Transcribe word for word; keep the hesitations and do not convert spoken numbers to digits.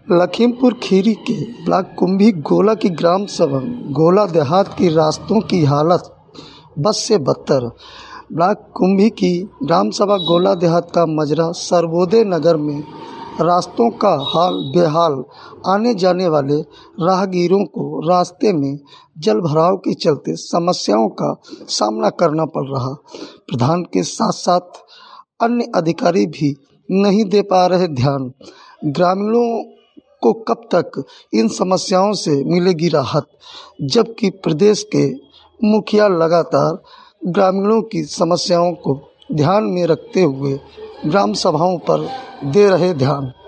लखीमपुर खीरी के ब्लॉक कुंभी गोला की ग्राम सभा गोला देहात की रास्तों की हालत बद से बदतर। ब्लॉक कुंभी की ग्राम सभा गोला देहात का मजरा सर्वोदय नगर में रास्तों का हाल बेहाल। आने जाने वाले राहगीरों को रास्ते में जल भराव के चलते समस्याओं का सामना करना पड़ रहा। प्रधान के साथ साथ अन्य अधिकारी भी नहीं दे पा रहे ध्यान। ग्रामीणों को कब तक इन समस्याओं से मिलेगी राहत, जबकि प्रदेश के मुखिया लगातार ग्रामीणों की समस्याओं को ध्यान में रखते हुए ग्राम सभाओं पर दे रहे ध्यान।